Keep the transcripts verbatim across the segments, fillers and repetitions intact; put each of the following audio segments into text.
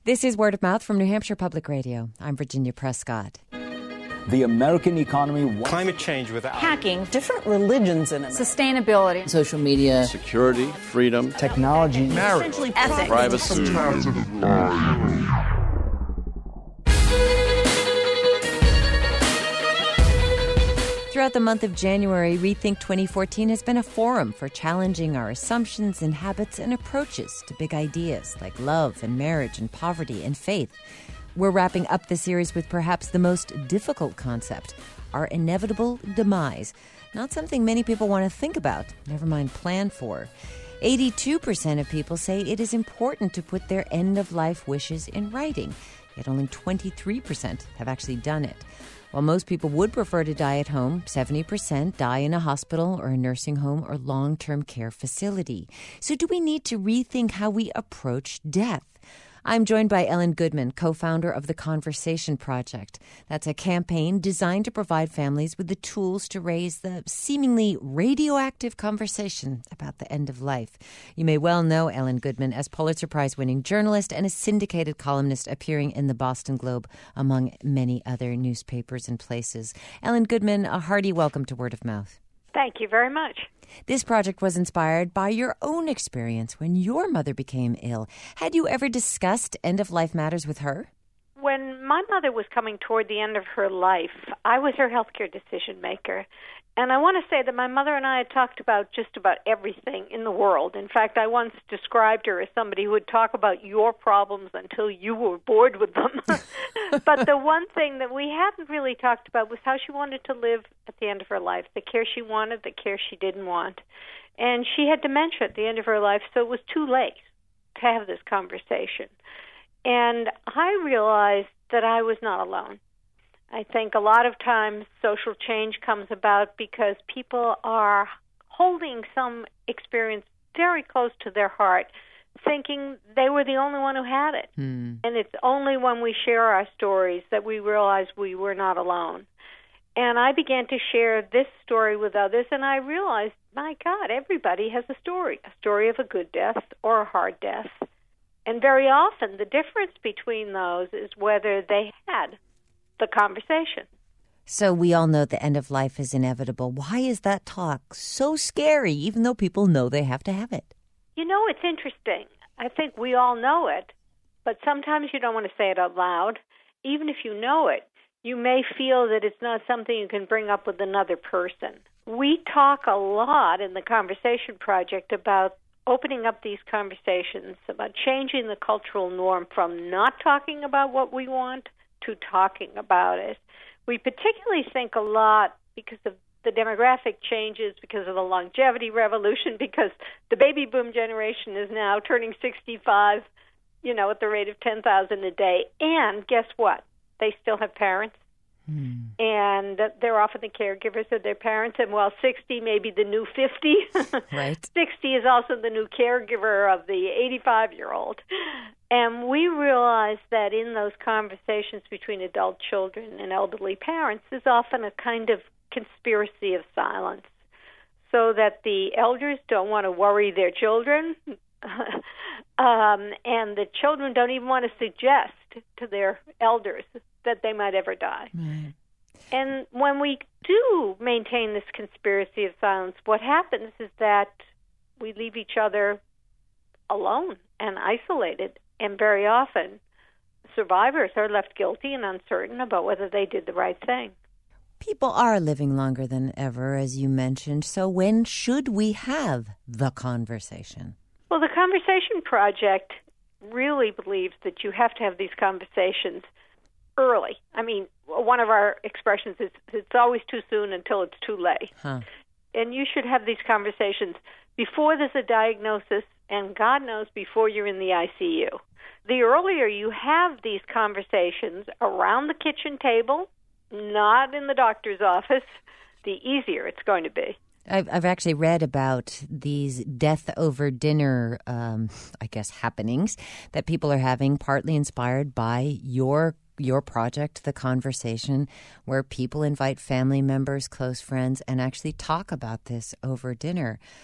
This is Word of Mouth from New Hampshire Public Radio. I'm Virginia Prescott. The American economy wants climate change without hacking, different religions in it, sustainability, social media, security, freedom, technology, marriage, ethics, privacy. Throughout the month of January, Rethink twenty fourteen has been a forum for challenging our assumptions and habits and approaches to big ideas like love and marriage and poverty and faith. We're wrapping up the series with perhaps the most difficult concept, our inevitable demise. Not something many people want to think about, never mind plan for. eighty-two percent of people say it is important to put their end-of-life wishes in writing, yet only twenty-three percent have actually done it. While most people would prefer to die at home, seventy percent die in a hospital or a nursing home or long-term care facility. So do we need to rethink how we approach death? I'm joined by Ellen Goodman, co-founder of the Conversation Project. That's a campaign designed to provide families with the tools to raise the seemingly radioactive conversation about the end of life. You may well know Ellen Goodman as Pulitzer Prize-winning journalist and a syndicated columnist appearing in the Boston Globe, among many other newspapers and places. Ellen Goodman, a hearty welcome to Word of Mouth. Thank you very much. This project was inspired by your own experience when your mother became ill. Had you ever discussed end-of-life matters with her? When my mother was coming toward the end of her life, I was her healthcare decision maker. And I want to say that my mother and I had talked about just about everything in the world. In fact, I once described her as somebody who would talk about your problems until you were bored with them. But the one thing that we hadn't really talked about was how she wanted to live at the end of her life, the care she wanted, the care she didn't want. And she had dementia at the end of her life, so it was too late to have this conversation. And I realized that I was not alone. I think a lot of times social change comes about because people are holding some experience very close to their heart, thinking they were the only one who had it. Hmm. And it's only when we share our stories that we realize we were not alone. And I began to share this story with others, and I realized, my God, everybody has a story, a story of a good death or a hard death. And very often the difference between those is whether they had the conversation. So we all know the end of life is inevitable. Why is that talk so scary, even though people know they have to have it? You know, it's interesting. I think we all know it, but sometimes you don't want to say it out loud. Even if you know it, you may feel that it's not something you can bring up with another person. We talk a lot in the Conversation Project about opening up these conversations, about changing the cultural norm from not talking about what we want to talking about it. We particularly think a lot because of the demographic changes, because of the longevity revolution, because the baby boom generation is now turning sixty-five, you know, at the rate of ten thousand a day. And guess what? They still have parents. Hmm. And they're often the caregivers of their parents. And while sixty may be the new fifty, right. sixty is also the new caregiver of the eighty-five-year-old. And we realize that in those conversations between adult children and elderly parents, there's often a kind of conspiracy of silence, so that the elders don't want to worry their children, um, and the children don't even want to suggest to their elders that they might ever die. Right. And when we do maintain this conspiracy of silence, what happens is that we leave each other alone and isolated. And very often, survivors are left guilty and uncertain about whether they did the right thing. People are living longer than ever, as you mentioned. So when should we have the conversation? Well, the Conversation Project really believes that you have to have these conversations early. I mean, one of our expressions is it's always too soon until it's too late. Huh. And you should have these conversations before there's a diagnosis, and God knows before you're in the I C U. The earlier you have these conversations around the kitchen table, not in the doctor's office, the easier it's going to be. I've, I've actually read about these death over dinner, um, I guess, happenings that people are having, partly inspired by your your project, The Conversation, where people invite family members, close friends, and actually talk about this over dinner.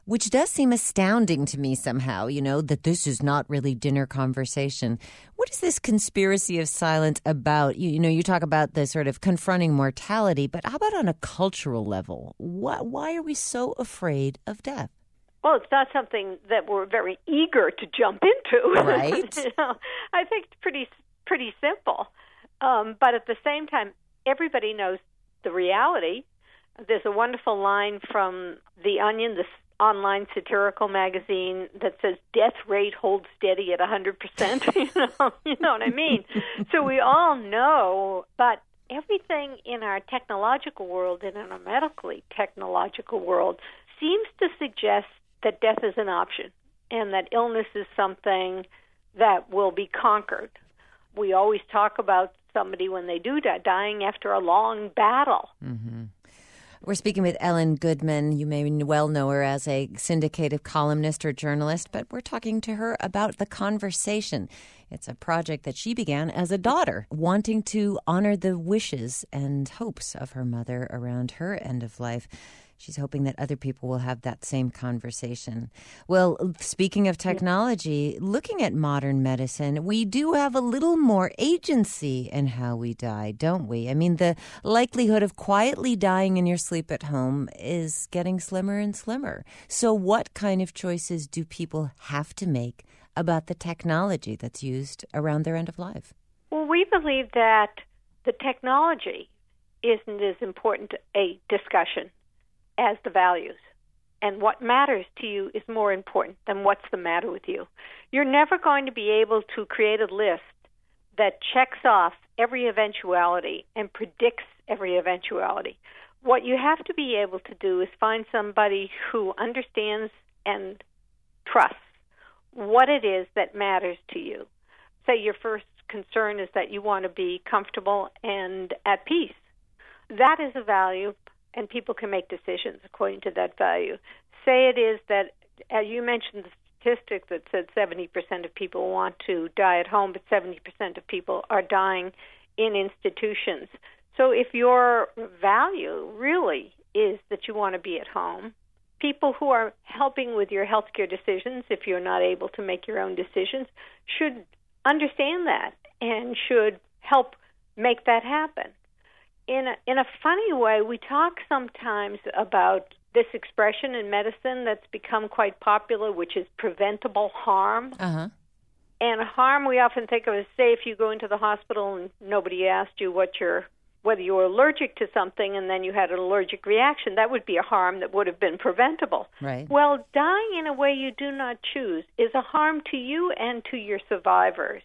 which does seem astounding to me somehow, you know, that this is not really dinner conversation. What is this conspiracy of silence about? You, you know, you talk about the sort of confronting mortality, but how about on a cultural level? Why, why are we so afraid of death? Well, it's not something that we're very eager to jump into. Right. You know, I think it's pretty pretty simple. Um, but at the same time, everybody knows the reality. There's a wonderful line from The Onion, this online satirical magazine, that says death rate holds steady at one hundred percent. you know, you know what I mean? So we all know, but everything in our technological world and in our medically technological world seems to suggest that death is an option and that illness is something that will be conquered. We always talk about somebody when they do die, dying after a long battle. Mm-hmm. We're speaking with Ellen Goodman. You may well know her as a syndicated columnist or journalist, but we're talking to her about The Conversation. It's a project that she began as a daughter, wanting to honor the wishes and hopes of her mother around her end of life. She's hoping that other people will have that same conversation. Well, speaking of technology, looking at modern medicine, we do have a little more agency in how we die, don't we? I mean, the likelihood of quietly dying in your sleep at home is getting slimmer and slimmer. So what kind of choices do people have to make about the technology that's used around their end of life? Well, we believe that the technology isn't as important a discussion as the values. And what matters to you is more important than what's the matter with you. You're never going to be able to create a list that checks off every eventuality and predicts every eventuality. What you have to be able to do is find somebody who understands and trusts what it is that matters to you. Say your first concern is that you want to be comfortable and at peace. That is a value, and people can make decisions according to that value. Say it is that, as you mentioned the statistic that said seventy percent of people want to die at home, but seventy percent of people are dying in institutions. So if your value really is that you want to be at home, people who are helping with your healthcare decisions, if you're not able to make your own decisions, should understand that and should help make that happen. In a, in a funny way, we talk sometimes about this expression in medicine that's become quite popular, which is preventable harm. Uh-huh. And harm we often think of as, say, if you go into the hospital and nobody asked you what you're, whether you were allergic to something and then you had an allergic reaction, that would be a harm that would have been preventable. Right. Well, dying in a way you do not choose is a harm to you and to your survivors.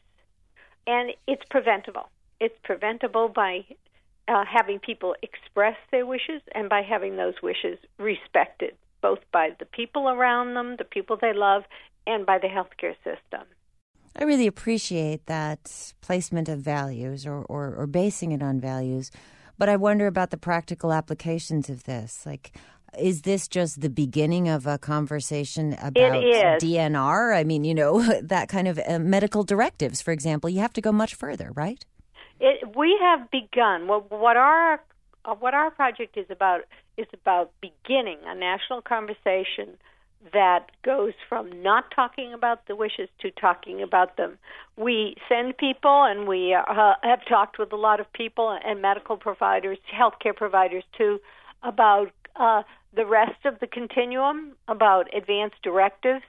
And it's preventable. It's preventable by Uh, having people express their wishes and by having those wishes respected, both by the people around them, the people they love, and by the healthcare system. I really appreciate that placement of values or, or, or basing it on values, but I wonder about the practical applications of this. Like, is this just the beginning of a conversation about D N R? I mean, you know, that kind of uh, medical directives, for example. You have to go much further, right? It, we have begun. What, what our uh, what our project is about is about beginning a national conversation that goes from not talking about the wishes to talking about them. We send people, and we uh, have talked with a lot of people and medical providers, healthcare providers too, about uh, the rest of the continuum, about advanced directives.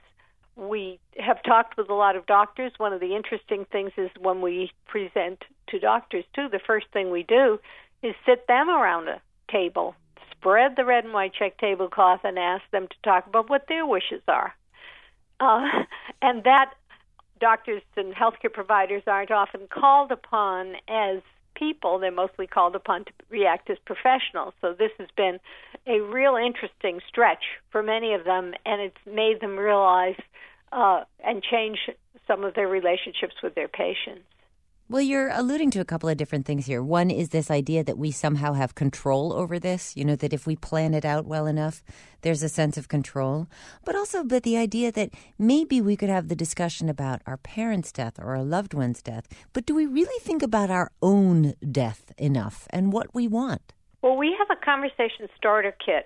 We have talked with a lot of doctors. One of the interesting things is when we present to doctors, too, the first thing we do is sit them around a table, spread the red and white check tablecloth, and ask them to talk about what their wishes are. Uh, and that doctors and healthcare providers aren't often called upon as people. They're mostly called upon to react as professionals. So this has been a real interesting stretch for many of them, and it's made them realize uh, and change some of their relationships with their patients. Well, you're alluding to a couple of different things here. One is this idea that we somehow have control over this, you know, that if we plan it out well enough, there's a sense of control. But also but the idea that maybe we could have the discussion about our parents' death or our loved one's death. But do we really think about our own death enough and what we want? Well, we have a conversation starter kit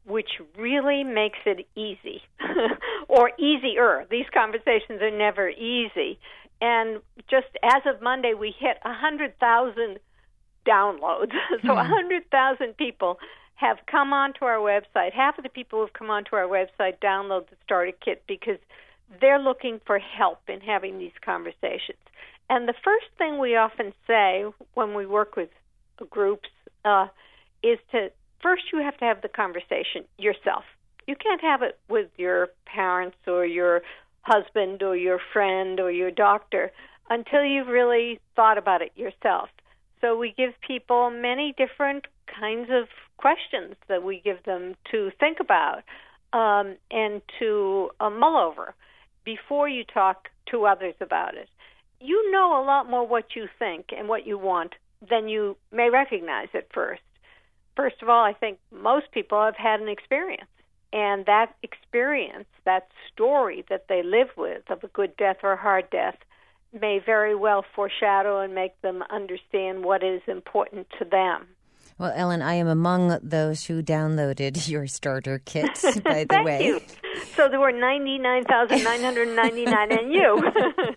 which really makes it easy, or easier. These conversations are never easy. And just as of Monday, we hit one hundred thousand downloads. So one hundred thousand people have come onto our website. Half of the people who have come onto our website download the Starter Kit because they're looking for help in having these conversations. And the first thing we often say when we work with groups uh, is to, first you have to have the conversation yourself. You can't have it with your parents or your husband or your friend or your doctor until you've really thought about it yourself. So we give people many different kinds of questions that we give them to think about um, and to uh, mull over before you talk to others about it. You know a lot more what you think and what you want than you may recognize at first. First of all, I think most people have had an experience, and that experience, that story that they live with of a good death or a hard death, may very well foreshadow and make them understand what is important to them. Well, Ellen, I am among those who downloaded your starter kit, by the Thank way. you. So there were ninety-nine thousand nine hundred ninety-nine and you.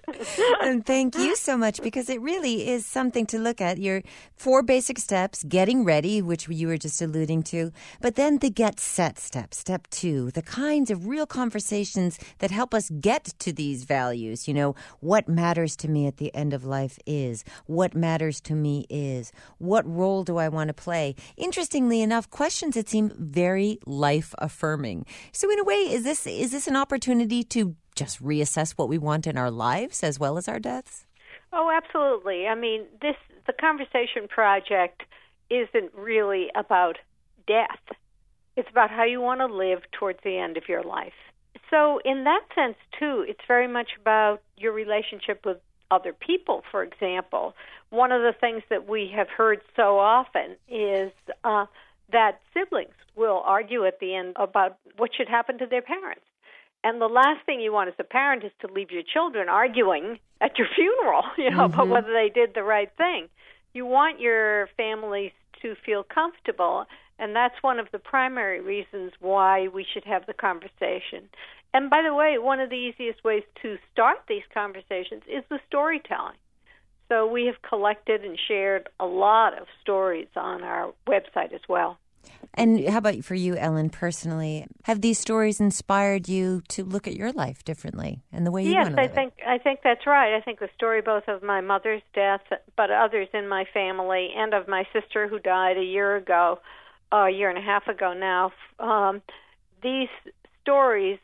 And thank you so much, because it really is something to look at. Your four basic steps, getting ready, which you were just alluding to, but then the get set step, step two, the kinds of real conversations that help us get to these values. You know, what matters to me at the end of life is, what matters to me is, what role do I want to play? Interestingly enough, questions that seem very life-affirming. So in a way, is this is this an opportunity to just reassess what we want in our lives as well as our deaths? Oh, absolutely. I mean, this the Conversation Project isn't really about death. It's about how you want to live towards the end of your life. So in that sense, too, it's very much about your relationship with other people, for example. One of the things that we have heard so often is uh, that siblings will argue at the end about what should happen to their parents. And the last thing you want as a parent is to leave your children arguing at your funeral, you know, mm-hmm. about whether they did the right thing. You want your families to feel comfortable, and that's one of the primary reasons why we should have the conversation. And by the way, one of the easiest ways to start these conversations is the storytelling. So we have collected and shared a lot of stories on our website as well. And how about for you, Ellen, personally? Have these stories inspired you to look at your life differently and the way you yes, want to live I think it? I think that's right. I think the story both of my mother's death, but others in my family, and of my sister who died a year ago, uh, a year and a half ago now, um, these stories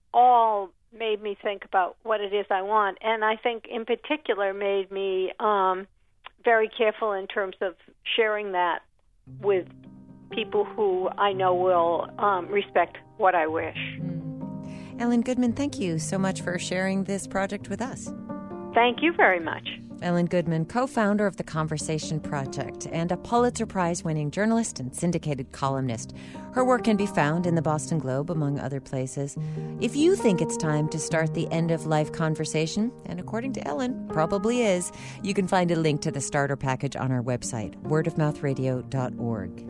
all made me think about what it is I want. And I think in particular made me um, very careful in terms of sharing that with people who I know will um, respect what I wish. Mm. Ellen Goodman, thank you so much for sharing this project with us. Thank you very much. Ellen Goodman, co-founder of the Conversation Project and a Pulitzer Prize-winning journalist and syndicated columnist. Her work can be found in the Boston Globe, among other places. If you think it's time to start the end-of-life conversation, and according to Ellen, probably is, you can find a link to the starter package on our website, word of mouth radio dot org.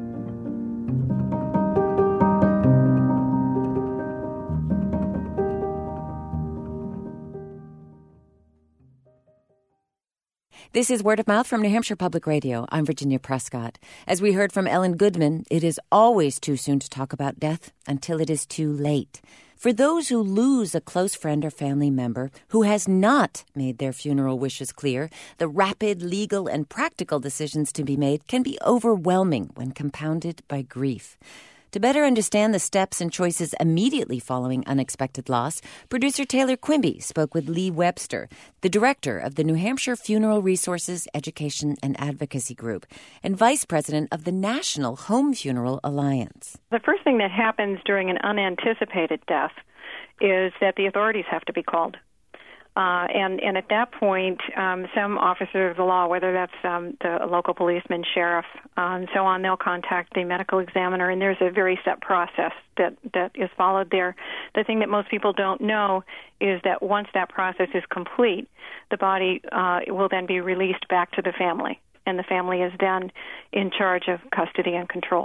This is Word of Mouth from New Hampshire Public Radio. I'm Virginia Prescott. As we heard from Ellen Goodman, it is always too soon to talk about death until it is too late. For those who lose a close friend or family member who has not made their funeral wishes clear, the rapid legal and practical decisions to be made can be overwhelming when compounded by grief. To better understand the steps and choices immediately following unexpected loss, producer Taylor Quimby spoke with Lee Webster, the director of the New Hampshire Funeral Resources, Education, and Advocacy Group, and vice president of the National Home Funeral Alliance. The first thing that happens during an unanticipated death is that the authorities have to be called. Uh, and, and at that point, um, some officer of the law, whether that's um, the local policeman, sheriff, uh, and so on, they'll contact the medical examiner, and there's a very set process that, that is followed there. The thing that most people don't know is that once that process is complete, the body uh, will then be released back to the family, and the family is then in charge of custody and control.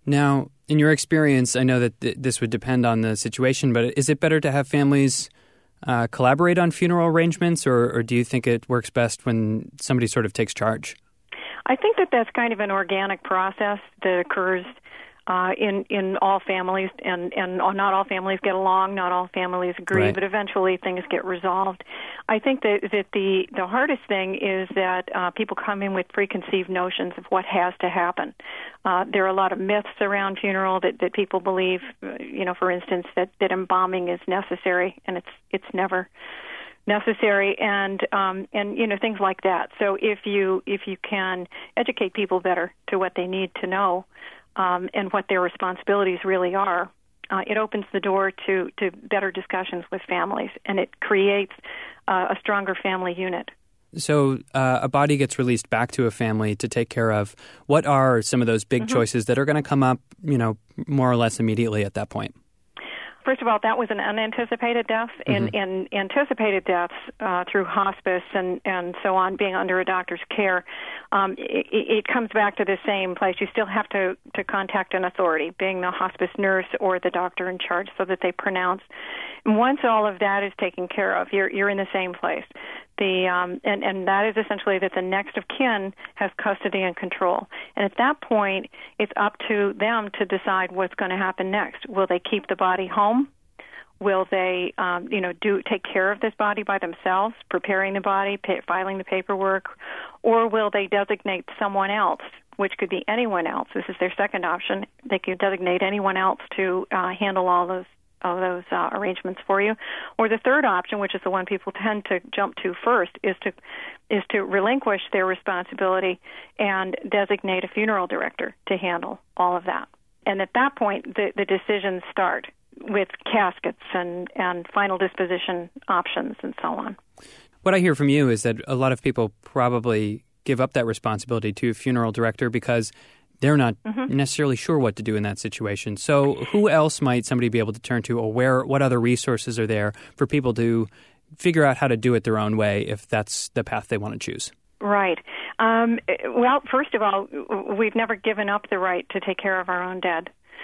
Now, in your experience, I know that th- this would depend on the situation, but is it better to have families uh, collaborate on funeral arrangements, or, or do you think it works best when somebody sort of takes charge? I think that that's kind of an organic process that occurs uh, in in all families, and, and not all families get along, not all families agree, Right. but eventually things get resolved. I think that, that the, the hardest thing is that uh, people come in with preconceived notions of what has to happen. Uh, there are a lot of myths around funeral that, that people believe, uh, you know, for instance, that, that embalming is necessary, and it's it's never necessary, and um, and you know, things like that. So if you if you can educate people better to what they need to know um, and what their responsibilities really are, uh, it opens the door to, to better discussions with families, and it creates uh, a stronger family unit. So uh, a body gets released back to a family to take care of. What are some of those big Mm-hmm. choices that are going to come up, you know, more or less immediately at that point? First of all, that was an unanticipated death. In, in anticipated deaths uh, through hospice and, and so on, being under a doctor's care, um, it, it comes back to the same place. You still have to, to contact an authority, being the hospice nurse or the doctor in charge, so that they pronounce. And once all of that is taken care of, you're you're in the same place. The um, and, and that is essentially that the next of kin has custody and control. And at that point, it's up to them to decide what's going to happen next. Will they keep the body home? Will they, um, you know, do take care of this body by themselves, preparing the body, pay, filing the paperwork, or will they designate someone else, which could be anyone else? This is their second option. They could designate anyone else to uh, handle all those all those uh, arrangements for you. Or the third option, which is the one people tend to jump to first, is to is to relinquish their responsibility and designate a funeral director to handle all of that. And at that point, the, the decisions start with caskets and, and final disposition options and so on. What I hear from you is that a lot of people probably give up that responsibility to a funeral director because they're not mm-hmm. necessarily sure what to do in that situation. So who else might somebody be able to turn to, or where, what other resources are there for people to figure out how to do it their own way if that's the path they want to choose? Right. Um, well, first of all, we've never given up the right to take care of our own dead.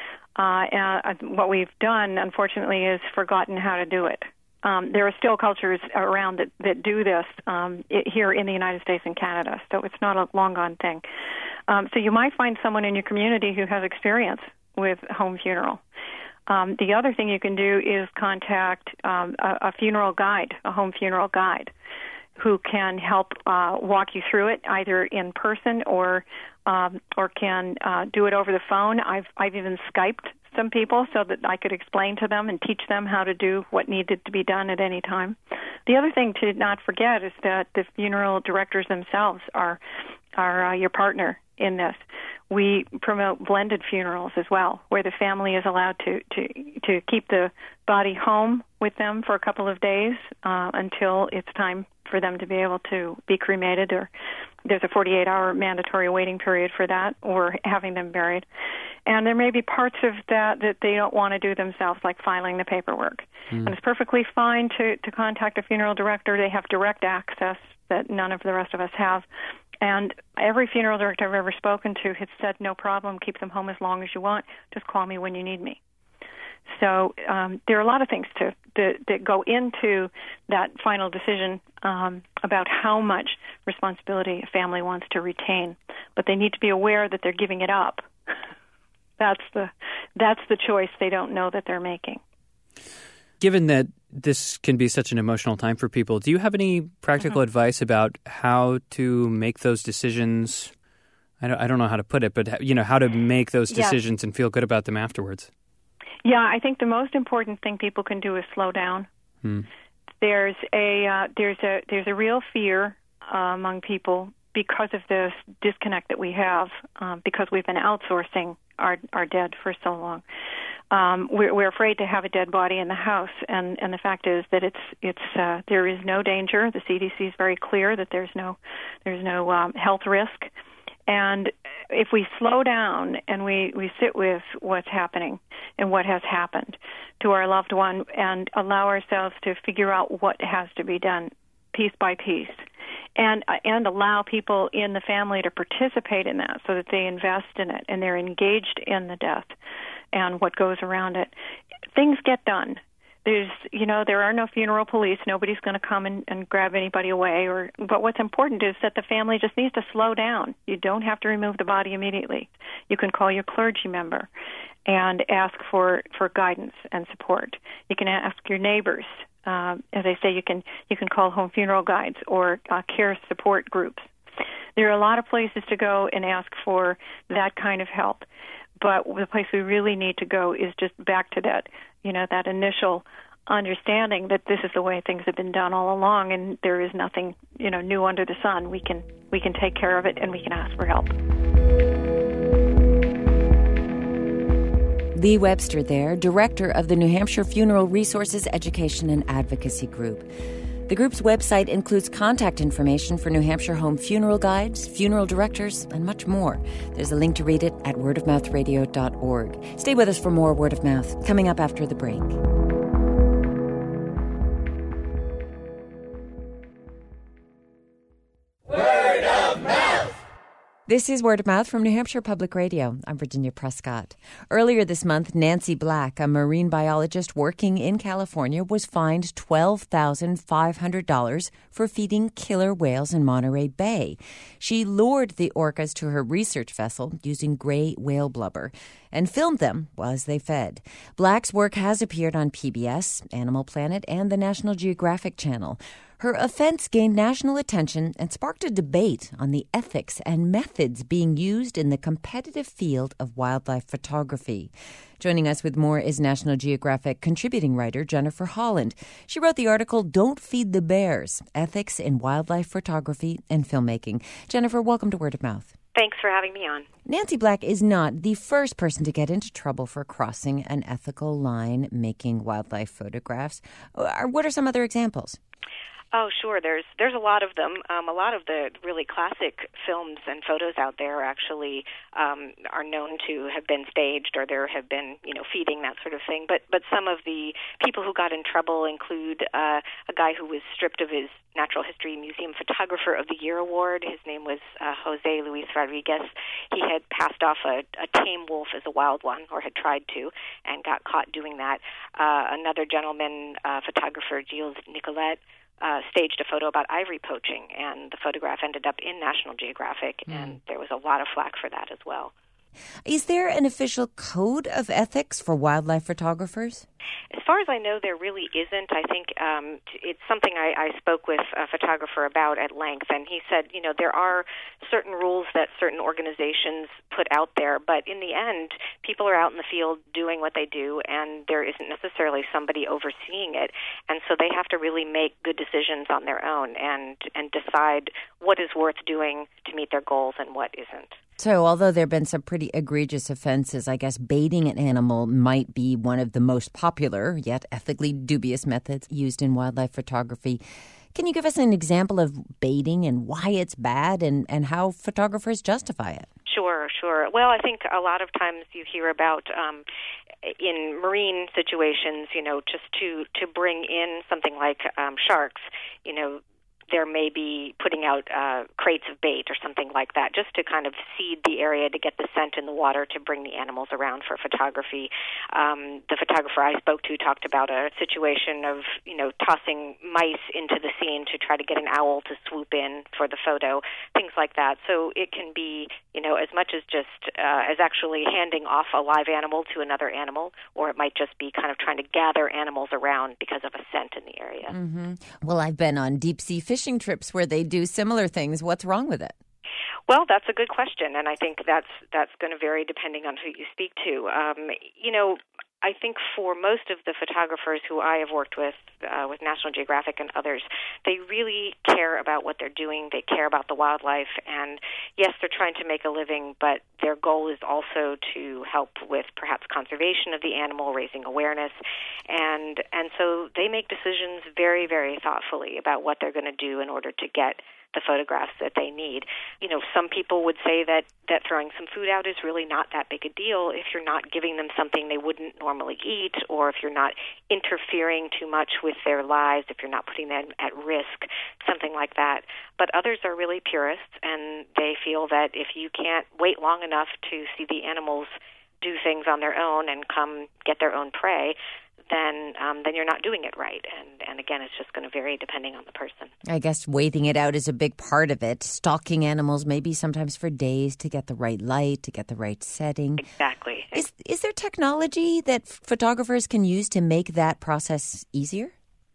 Uh, and what we've done, unfortunately, is forgotten how to do it. Um, there are still cultures around that, that do this um, it, here in the United States and Canada, so it's not a long-gone thing. Um, so you might find someone in your community who has experience with home funeral. Um, the other thing you can do is contact um, a, a funeral guide, a home funeral guide, who can help uh, walk you through it either in person or um, or can uh, do it over the phone. I've I've even Skyped some people so that I could explain to them and teach them how to do what needed to be done at any time. The other thing to not forget is that the funeral directors themselves are are uh, your partner in this. We promote blended funerals as well, where the family is allowed to, to, to keep the body home with them for a couple of days uh, until it's time for them to be able to be cremated, or there's a forty-eight hour mandatory waiting period for that, or having them buried. And there may be parts of that that they don't want to do themselves, like filing the paperwork. Mm. And it's perfectly fine to, to contact a funeral director. They have direct access that none of the rest of us have. And every funeral director I've ever spoken to has said, no problem, keep them home as long as you want. Just call me when you need me. So um, there are a lot of things to, that, that go into that final decision um, about how much responsibility a family wants to retain. But they need to be aware that they're giving it up. That's the that's the choice they don't know that they're making. Given that this can be such an emotional time for people, do you have any practical mm-hmm. advice about how to make those decisions? I don't, I don't know how to put it, but you know, how to make those decisions yes. and feel good about them afterwards. Yeah, I think the most important thing people can do is slow down. Hmm. There's a uh, there's a there's a real fear uh, among people because of this disconnect that we have, um, because we've been outsourcing our our dead for so long. Um, we're, we're afraid to have a dead body in the house, and, and the fact is that it's it's uh, there is no danger. The C D C is very clear that there's no there's no um, health risk, and if we slow down and we, we sit with what's happening and what has happened to our loved one, and allow ourselves to figure out what has to be done piece by piece, and uh, and allow people in the family to participate in that so that they invest in it and they're engaged in the death and what goes around it. Things get done. There's, you know, there are no funeral police. Nobody's going to come and, and grab anybody away. Or, but what's important is that the family just needs to slow down. You don't have to remove the body immediately. You can call your clergy member and ask for, for guidance and support. You can ask your neighbors. Uh, as I say, you can you can call home funeral guides or uh, care support groups. There are a lot of places to go and ask for that kind of help. But the place we really need to go is just back to that, you know, that initial understanding that this is the way things have been done all along, and there is nothing, you know, new under the sun. We can we can take care of it, and we can ask for help. Lee Webster there, director of the New Hampshire Funeral Resources Education and Advocacy Group. The group's website includes contact information for New Hampshire home funeral guides, funeral directors, and much more. There's a link to read it at word of mouth radio dot org. Stay with us for more Word of Mouth, coming up after the break. Word of Mouth! This is Word of Mouth from New Hampshire Public Radio. I'm Virginia Prescott. Earlier this month, Nancy Black, a marine biologist working in California, was fined twelve thousand five hundred dollars for feeding killer whales in Monterey Bay. She lured the orcas to her research vessel using gray whale blubber and filmed them as they fed. Black's work has appeared on P B S, Animal Planet, and the National Geographic Channel. Her offense gained national attention and sparked a debate on the ethics and methods being used in the competitive field of wildlife photography. Joining us with more is National Geographic contributing writer Jennifer Holland. She wrote the article, Don't Feed the Bears, Ethics in Wildlife Photography and Filmmaking. Jennifer, welcome to Word of Mouth. Thanks for having me on. Nancy Black is not the first person to get into trouble for crossing an ethical line making wildlife photographs. What are some other examples? Oh, sure. There's there's a lot of them. Um, a lot of the really classic films and photos out there actually um, are known to have been staged, or there have been, you know, feeding, that sort of thing. But but some of the people who got in trouble include uh, a guy who was stripped of his Natural History Museum Photographer of the Year award. His name was uh, Jose Luis Rodriguez. He had passed off a, a tame wolf as a wild one, or had tried to, and got caught doing that. Uh, another gentleman, uh, photographer Gilles Nicolet, Uh, staged a photo about ivory poaching, and the photograph ended up in National Geographic, mm. and there was a lot of flack for that as well. Is there an official code of ethics for wildlife photographers? As far as I know, there really isn't. I think um, it's something I, I spoke with a photographer about at length, and he said, you know, there are certain rules that certain organizations put out there, but in the end, people are out in the field doing what they do, and there isn't necessarily somebody overseeing it, and so they have to really make good decisions on their own and, and decide what is worth doing to meet their goals and what isn't. So although there have been some pretty egregious offenses, I guess baiting an animal might be one of the most popular, yet ethically dubious methods used in wildlife photography. Can you give us an example of baiting and why it's bad and, and how photographers justify it? Sure, sure. Well, I think a lot of times you hear about um, in marine situations, you know, just to, to bring in something like um, sharks, you know, there may be putting out uh, crates of bait or something like that, just to kind of seed the area to get the scent in the water to bring the animals around for photography. Um, the photographer I spoke to talked about a situation of, you know, tossing mice into the scene to try to get an owl to swoop in for the photo, things like that. So it can be, you know, as much as just uh, as actually handing off a live animal to another animal, or it might just be kind of trying to gather animals around because of a scent in the area. Mm-hmm. Well, I've been on deep-sea fishing fishing trips where they do similar things. What's wrong with it? Well, that's a good question, and I think that's that's going to vary depending on who you speak to. Um, you know, I think for most of the photographers who I have worked with, uh, with National Geographic and others, they really care about what they're doing. They care about the wildlife, and yes, they're trying to make a living, but their goal is also to help with perhaps conservation of the animal, raising awareness, and and so they make decisions very, very thoughtfully about what they're going to do in order to get the photographs that they need. You know, some people would say that, that throwing some food out is really not that big a deal if you're not giving them something they wouldn't normally eat, or if you're not interfering too much with their lives, if you're not putting them at risk, something like that. But others are really purists, and they feel that if you can't wait long enough to see the animals do things on their own and come get their own prey, then um, then you're not doing it right. And, and again, it's just going to vary depending on the person. I guess waiting it out is a big part of it. Stalking animals maybe sometimes for days to get the right light, to get the right setting. Exactly. Is, is there technology that photographers can use to make that process easier?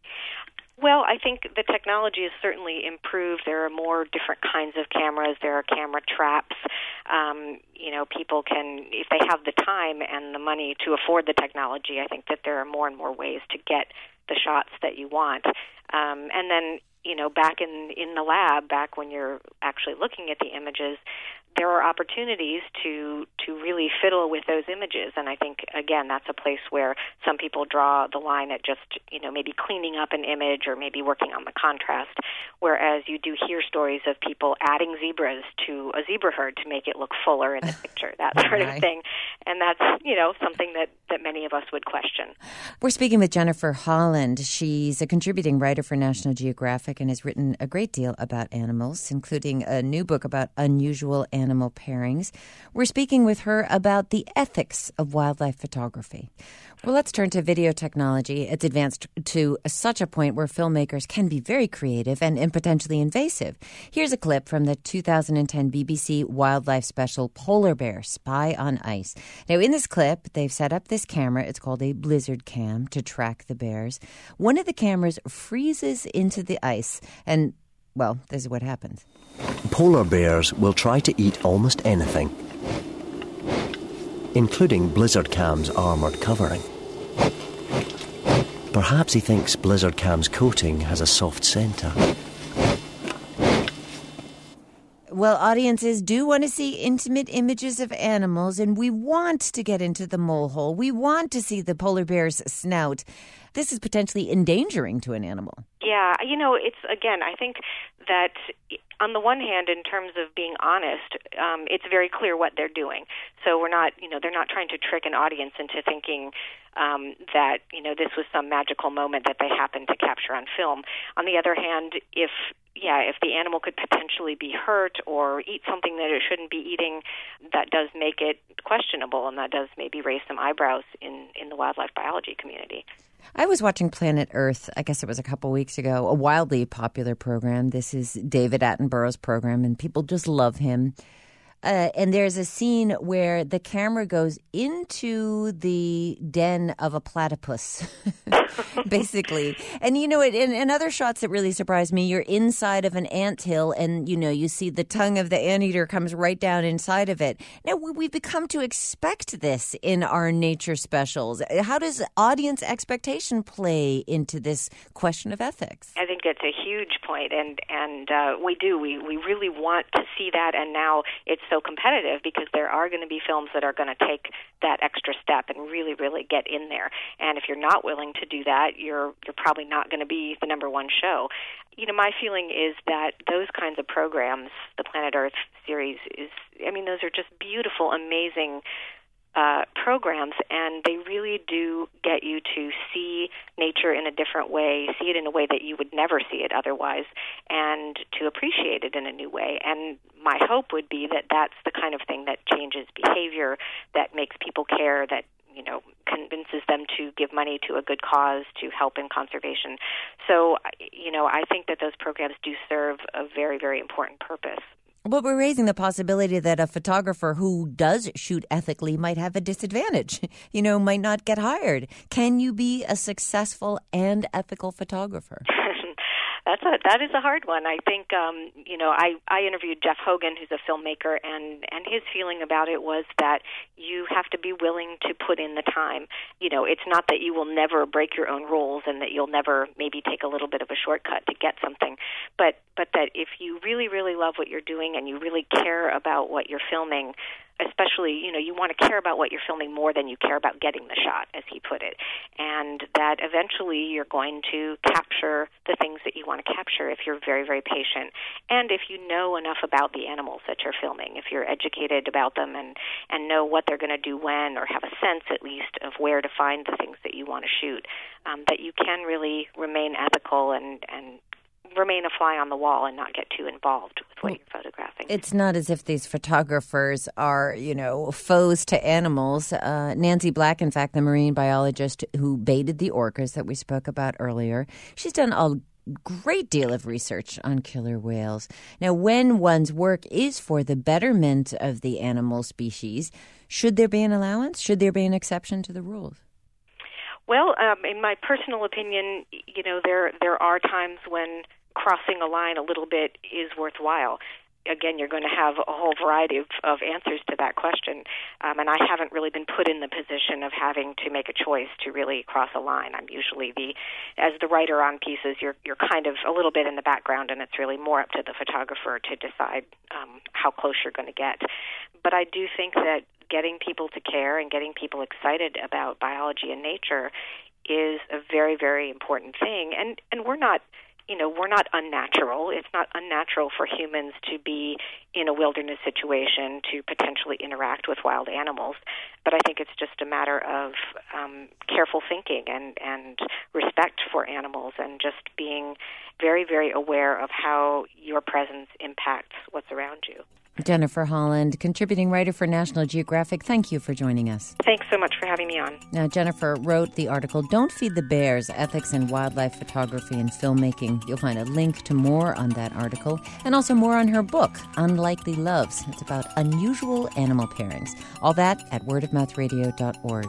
Well, I think the technology has certainly improved. There are more different kinds of cameras. There are camera traps. Um, you know, people can, if they have the time and the money to afford the technology, I think that there are more and more ways to get the shots that you want. Um, and then, you know, back in, in the lab, back when you're actually looking at the images, there are opportunities to to really fiddle with those images. And I think, again, that's a place where some people draw the line at just, you know, maybe cleaning up an image or maybe working on the contrast, whereas you do hear stories of people adding zebras to a zebra herd to make it look fuller in the picture, that sort of thing. And that's, you know, something that, that many of us would question. We're speaking with Jennifer Holland. She's a contributing writer for National Geographic and has written a great deal about animals, including a new book about unusual animal pairings. We're speaking with her about the ethics of wildlife photography. Well, let's turn to video technology. It's advanced to such a point where filmmakers can be very creative and, and potentially invasive. Here's a clip from the two thousand ten B B C wildlife special Polar Bear, Spy on Ice. Now, in this clip, they've set up this camera. It's called a blizzard cam to track the bears. One of the cameras freezes into the ice, and, well, this is what happens. Polar bears will try to eat almost anything, including Blizzard Cam's armoured covering. Perhaps he thinks Blizzard Cam's coating has a soft centre. Well, audiences do want to see intimate images of animals, and we want to get into the mole hole. We want to see the polar bear's snout. This is potentially endangering to an animal. Yeah, you know, it's, again, I think that on the one hand, in terms of being honest, um, it's very clear what they're doing. So we're not, you know, they're not trying to trick an audience into thinking um, that, you know, this was some magical moment that they happened to capture on film. On the other hand, if, yeah, if the animal could potentially be hurt or eat something that it shouldn't be eating, that does make it questionable, and that does maybe raise some eyebrows in, in the wildlife biology community. I was watching Planet Earth, I guess it was a couple weeks ago, a wildly popular program. This is David Attenborough's program, and people just love him. Uh, and there's a scene where the camera goes into the den of a platypus, basically. And, you know, in, in other shots that really surprised me, you're inside of an anthill and, you know, you see the tongue of the anteater comes right down inside of it. Now, we've become to expect this in our nature specials. How does audience expectation play into this question of ethics? I think that's a huge point, and, and uh, we do. We, we really want to see that, and now it's so competitive because there are going to be films that are going to take that extra step and really, really get in there. And if you're not willing to do that, you're you're probably not going to be the number one show. You know, my feeling is that those kinds of programs, the Planet Earth series, is, I mean, those are just beautiful, amazing Uh, programs, and they really do get you to see nature in a different way, see it in a way that you would never see it otherwise, and to appreciate it in a new way. And my hope would be that that's the kind of thing that changes behavior, that makes people care, that, you know, convinces them to give money to a good cause, to help in conservation. So, you know, I think that those programs do serve a very, very important purpose. But we're raising the possibility that a photographer who does shoot ethically might have a disadvantage, you know, might not get hired. Can you be a successful and ethical photographer? That's a, that is a hard one. I think, um, you know, I, I interviewed Jeff Hogan, who's a filmmaker, and, and his feeling about it was that you have to be willing to put in the time. You know, it's not that you will never break your own rules and that you'll never maybe take a little bit of a shortcut to get something, but, but that if you really, really love what you're doing and you really care about what you're filming, especially, you know, you want to care about what you're filming more than you care about getting the shot, as he put it. And that eventually you're going to capture the things that you want to capture if you're very, very patient. And if you know enough about the animals that you're filming, if you're educated about them and, and know what they're going to do when, or have a sense at least of where to find the things that you want to shoot, um, that you can really remain ethical and, and remain a fly on the wall and not get too involved with what you're photographing. It's not as if these photographers are, you know, foes to animals. Uh, Nancy Black, in fact, the marine biologist who baited the orcas that we spoke about earlier, she's done a great deal of research on killer whales. Now, when one's work is for the betterment of the animal species, should there be an allowance? Should there be an exception to the rules? Well, um, in my personal opinion, you know, there there are times when crossing a line a little bit is worthwhile. Again, you're going to have a whole variety of, of answers to that question, um, and I haven't really been put in the position of having to make a choice to really cross a line. I'm usually the, as the writer on pieces, you're you're kind of a little bit in the background, and it's really more up to the photographer to decide um, how close you're going to get. But I do think that getting people to care and getting people excited about biology and nature is a very, very important thing. And and we're not, you know, we're not unnatural. It's not unnatural for humans to be in a wilderness situation, to potentially interact with wild animals. But I think it's just a matter of um, careful thinking and, and respect for animals, and just being very, very aware of how your presence impacts what's around you. Jennifer Holland, contributing writer for National Geographic, thank you for joining us. Thanks so much for having me on. Now, Jennifer wrote the article, Don't Feed the Bears, Ethics in Wildlife Photography and Filmmaking. You'll find a link to more on that article, and also more on her book, Unlikely Loves. It's about unusual animal pairings. All that at word of mouth radio dot org.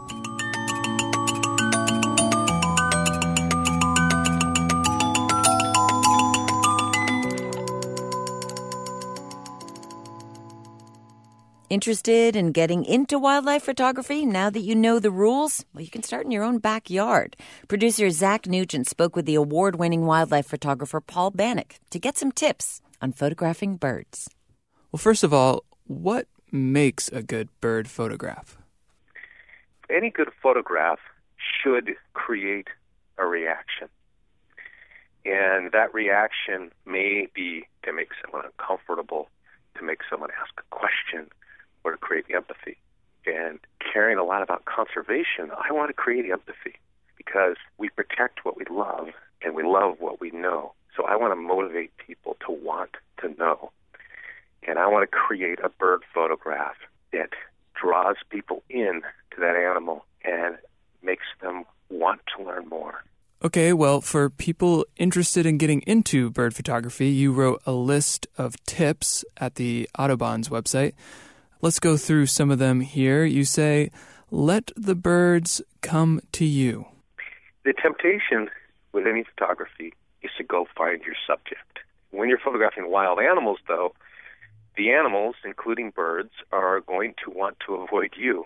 Interested in getting into wildlife photography now that you know the rules? Well, you can start in your own backyard. Producer Zach Nugent spoke with the award-winning wildlife photographer Paul Bannock to get some tips on photographing birds. Well, first of all, what makes a good bird photograph? Any good photograph should create a reaction. And that reaction may be to make someone uncomfortable, to make someone ask a question, or to create empathy. And caring a lot about conservation, I want to create empathy because we protect what we love and we love what we know. So I want to motivate people to want to know. And I want to create a bird photograph that draws people in to that animal and makes them want to learn more. Okay, well, for people interested in getting into bird photography, you wrote a list of tips at the Audubon's website. Let's go through some of them here. You say, let the birds come to you. The temptation with any photography is to go find your subject. When you're photographing wild animals, though, the animals, including birds, are going to want to avoid you.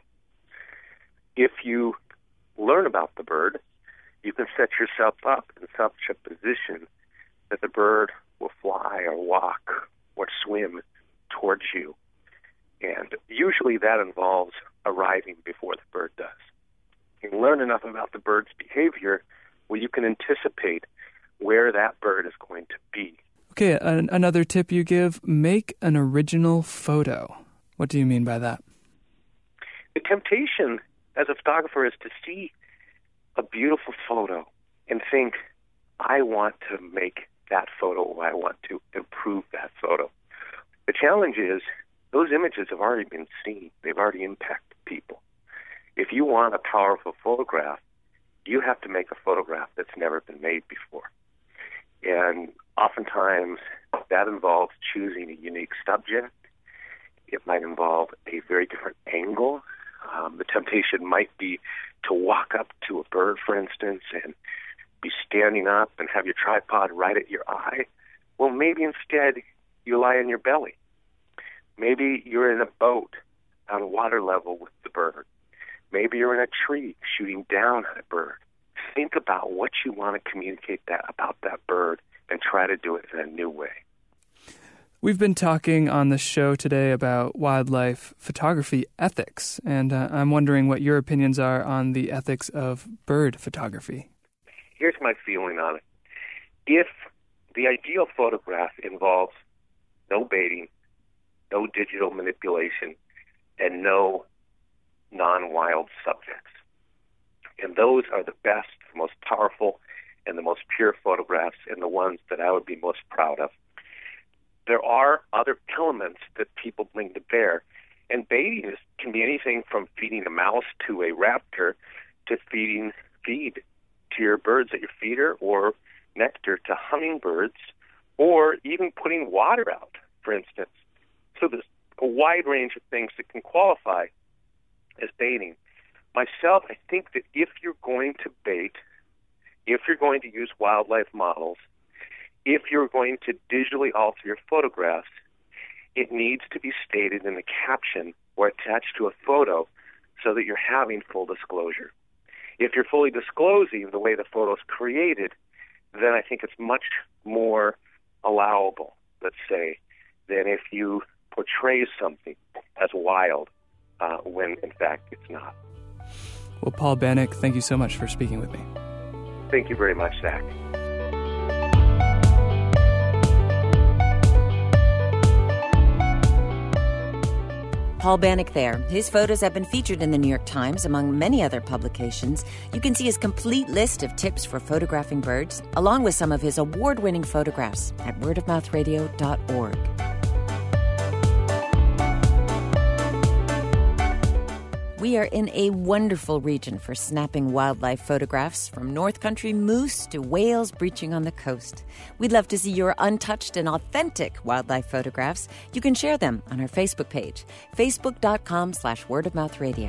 If you learn about the bird, you can set yourself up in such a position that the bird will fly or walk or swim towards you. And usually that involves arriving before the bird does. You learn enough about the bird's behavior where you can anticipate where that bird is going to be. Okay, an- another tip you give, make an original photo. What do you mean by that? The temptation as a photographer is to see a beautiful photo and think, I want to make that photo, or I want to improve that photo. The challenge is, those images have already been seen. They've already impacted people. If you want a powerful photograph, you have to make a photograph that's never been made before. And oftentimes that involves choosing a unique subject. It might involve a very different angle. Um, the temptation might be to walk up to a bird, for instance, and be standing up and have your tripod right at your eye. Well, maybe instead you lie on your belly. Maybe you're in a boat on water level with the bird. Maybe you're in a tree shooting down at a bird. Think about what you want to communicate that about that bird and try to do it in a new way. We've been talking on the show today about wildlife photography ethics, and uh, I'm wondering what your opinions are on the ethics of bird photography. Here's my feeling on it. If the ideal photograph involves no baiting, no digital manipulation, and no non-wild subjects, and those are the best, the most powerful, and the most pure photographs, and the ones that I would be most proud of. There are other elements that people bring to bear, and baiting is, can be anything from feeding a mouse to a raptor to feeding feed to your birds at your feeder, or nectar to hummingbirds, or even putting water out, for instance. So there's a wide range of things that can qualify as baiting. Myself, I think that if you're going to bait, if you're going to use wildlife models, if you're going to digitally alter your photographs, it needs to be stated in the caption or attached to a photo so that you're having full disclosure. If you're fully disclosing the way the photo's created, then I think it's much more allowable, let's say, than if you portray something as wild uh, when, in fact, it's not. Well, Paul Bannock, thank you so much for speaking with me. Thank you very much, Zach. Paul Bannock there. His photos have been featured in the New York Times, among many other publications. You can see his complete list of tips for photographing birds, along with some of his award-winning photographs at word of mouth radio dot org. We are in a wonderful region for snapping wildlife photographs, from North Country moose to whales breaching on the coast. We'd love to see your untouched and authentic wildlife photographs. You can share them on our Facebook page, facebook.com slash wordofmouthradio.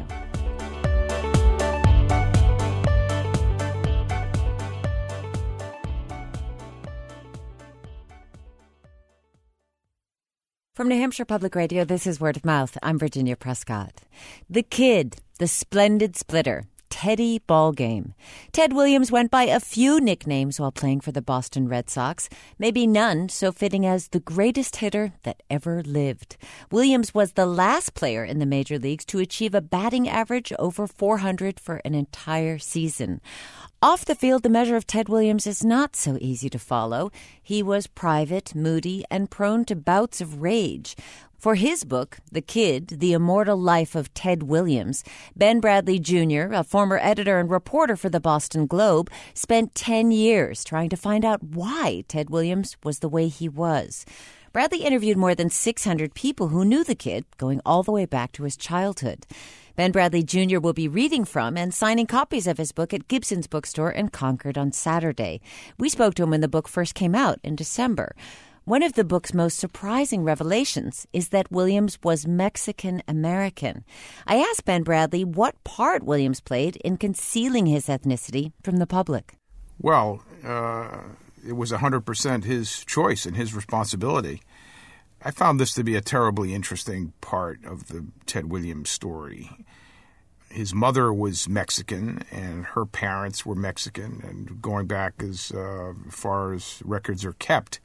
From New Hampshire Public Radio, this is Word of Mouth. I'm Virginia Prescott. The Kid, the Splendid Splitter, Teddy Ballgame. Ted Williams went by a few nicknames while playing for the Boston Red Sox, maybe none so fitting as the greatest hitter that ever lived. Williams was the last player in the major leagues to achieve a batting average over four hundred for an entire season. Off the field, the measure of Ted Williams is not so easy to follow. He was private, moody, and prone to bouts of rage. For his book, The Kid, The Immortal Life of Ted Williams, Ben Bradley Junior, a former editor and reporter for the Boston Globe, spent ten years trying to find out why Ted Williams was the way he was. Bradley interviewed more than six hundred people who knew the Kid, going all the way back to his childhood. Ben Bradley Junior will be reading from and signing copies of his book at Gibson's Bookstore in Concord on Saturday. We spoke to him when the book first came out in December. One of the book's most surprising revelations is that Williams was Mexican-American. I asked Ben Bradley what part Williams played in concealing his ethnicity from the public. Well, uh, it was one hundred percent his choice and his responsibility. I found this to be a terribly interesting part of the Ted Williams story. His mother was Mexican, and her parents were Mexican, and going back as uh, far as records are kept.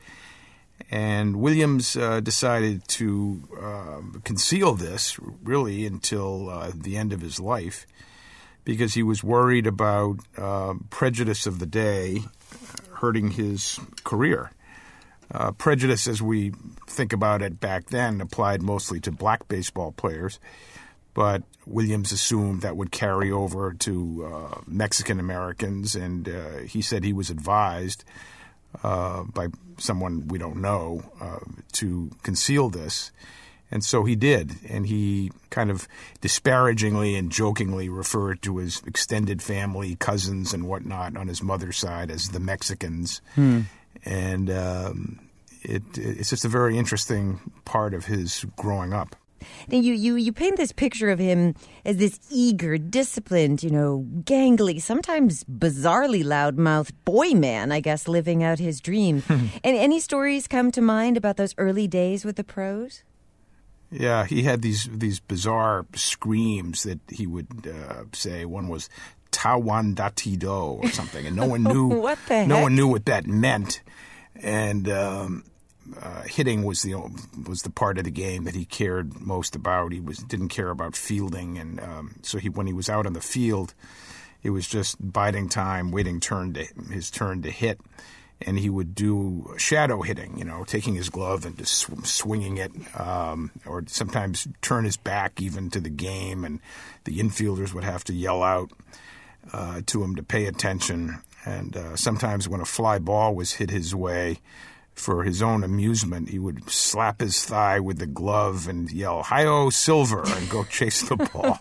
And Williams uh, decided to uh, conceal this, really, until uh, the end of his life, because he was worried about uh, prejudice of the day hurting his career. Uh, prejudice, as we think about it back then, applied mostly to black baseball players, but Williams assumed that would carry over to uh, Mexican Americans, and uh, he said he was advised uh, by someone we don't know uh, to conceal this. And so he did, and he kind of disparagingly and jokingly referred to his extended family, cousins and whatnot on his mother's side as the Mexicans. Hmm. And um, it, it's just a very interesting part of his growing up. Now, you, you, you paint this picture of him as this eager, disciplined, you know, gangly, sometimes bizarrely loud-mouthed boy man, I guess, living out his dream. And any stories come to mind about those early days with the pros? Yeah, he had these these bizarre screams that he would uh, say. One was Tawan Datido or something, and no one knew what the no heck? one knew what that meant. And um, uh, hitting was the was the part of the game that he cared most about. He was didn't care about fielding, and um, so he when he was out on the field, it was just biding time, waiting turn to his turn to hit. And he would do shadow hitting, you know, taking his glove and just sw- swinging it, um, or sometimes turn his back even to the game, and the infielders would have to yell out uh, to him to pay attention. And uh, sometimes when a fly ball was hit his way, for his own amusement, he would slap his thigh with the glove and yell, "Hi-yo, Silver," and go chase the ball.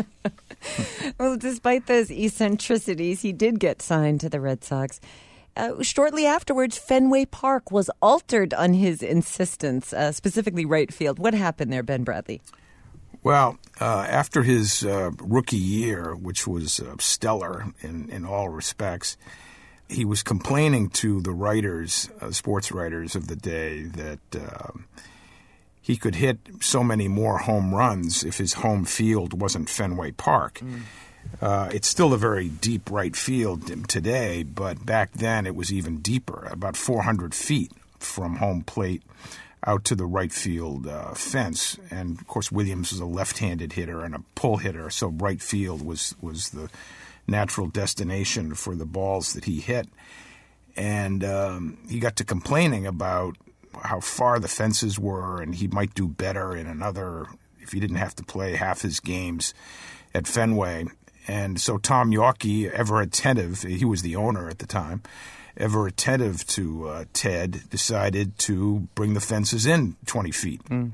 Well, despite those eccentricities, he did get signed to the Red Sox. Uh, shortly afterwards, Fenway Park was altered on his insistence, uh, specifically right field. What happened there, Ben Bradley? Well, uh, after his uh, rookie year, which was uh, stellar in, in all respects, he was complaining to the writers, uh, sports writers of the day, that uh, he could hit so many more home runs if his home field wasn't Fenway Park. Mm. Uh, it's still a very deep right field today, but back then it was even deeper, about four hundred feet from home plate out to the right field uh, fence. And, of course, Williams was a left-handed hitter and a pull hitter, so right field was, was the natural destination for the balls that he hit. And um, he got to complaining about how far the fences were, and he might do better in another if he didn't have to play half his games at Fenway. And so Tom Yawkey, ever attentive, he was the owner at the time, ever attentive to uh, Ted, decided to bring the fences in twenty feet. Mm.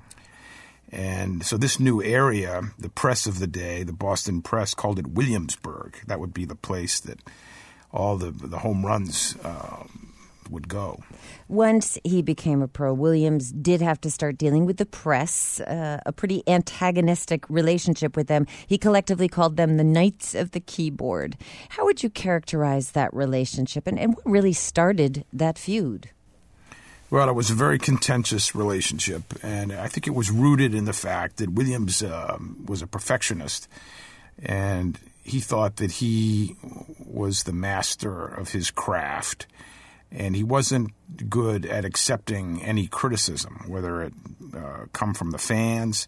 And so this new area, the press of the day, the Boston Press, called it Williamsburg. That would be the place that all the, the home runs uh, would go. Once he became a pro, Williams did have to start dealing with the press, uh, a pretty antagonistic relationship with them. He collectively called them the Knights of the Keyboard. How would you characterize that relationship, and, and what really started that feud? Well, it was a very contentious relationship, and I think it was rooted in the fact that Williams uh, was a perfectionist, and he thought that he was the master of his craft. And he wasn't good at accepting any criticism, whether it uh, come from the fans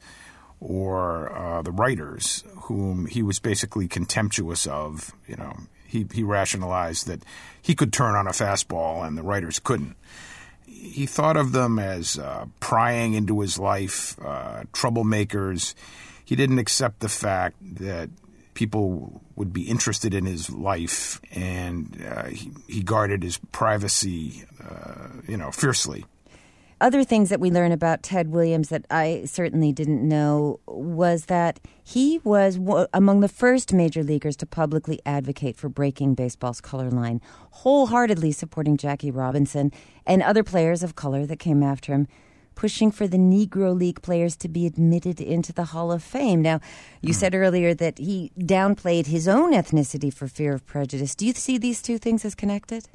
or uh, the writers, whom he was basically contemptuous of. You know, he, he rationalized that he could turn on a fastball and the writers couldn't. He thought of them as uh, prying into his life, uh, troublemakers. He didn't accept the fact that people would be interested in his life, and uh, he, he guarded his privacy, uh, you know, fiercely. Other things that we learn about Ted Williams that I certainly didn't know was that he was w- among the first major leaguers to publicly advocate for breaking baseball's color line, wholeheartedly supporting Jackie Robinson and other players of color that came after him, pushing for the Negro League players to be admitted into the Hall of Fame. Now, you mm. said earlier that he downplayed his own ethnicity for fear of prejudice. Do you see these two things as connected?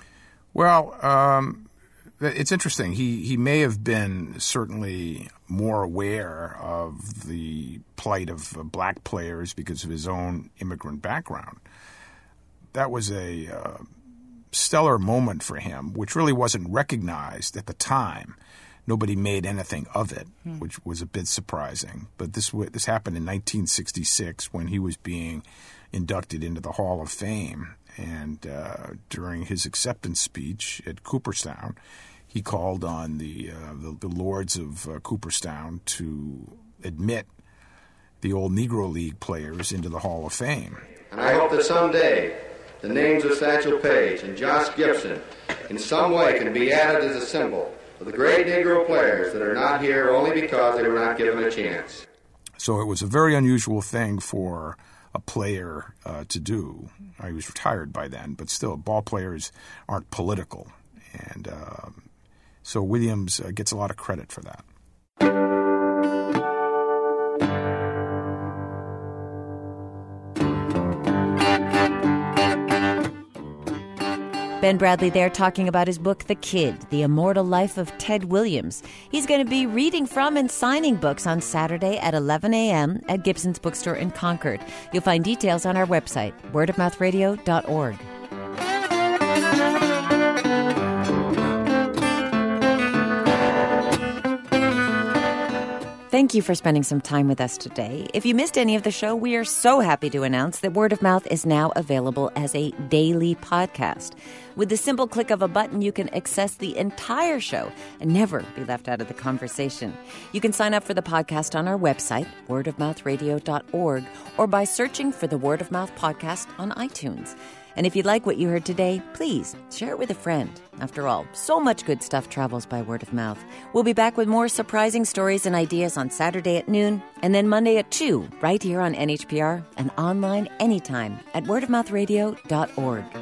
Well, um, it's interesting. He, he may have been certainly more aware of the plight of uh, black players because of his own immigrant background. That was a uh, stellar moment for him, which really wasn't recognized at the time. Nobody made anything of it, hmm. which was a bit surprising. But this this happened in nineteen sixty-six when he was being inducted into the Hall of Fame. And uh, during his acceptance speech at Cooperstown, he called on the uh, the, the lords of uh, Cooperstown to admit the old Negro League players into the Hall of Fame. And I hope that someday the names of Satchel Paige and Josh Gibson in some way can be added as a symbol of the great Negro players that are not here only because they were not given a chance. So it was a very unusual thing for a player uh, to do. He was retired by then, but still, ball players aren't political. And uh, so Williams uh, gets a lot of credit for that. Ben Bradley there talking about his book, The Kid, The Immortal Life of Ted Williams. He's going to be reading from and signing books on Saturday at eleven a.m. at Gibson's Bookstore in Concord. You'll find details on our website, word of mouth radio dot org. Thank you for spending some time with us today. If you missed any of the show, we are so happy to announce that Word of Mouth is now available as a daily podcast. With the simple click of a button, you can access the entire show and never be left out of the conversation. You can sign up for the podcast on our website, word of mouth radio dot org, or by searching for the Word of Mouth podcast on iTunes. And if you like what you heard today, please share it with a friend. After all, so much good stuff travels by word of mouth. We'll be back with more surprising stories and ideas on Saturday at noon and then Monday at two, right here on N H P R and online anytime at word of mouth radio dot org.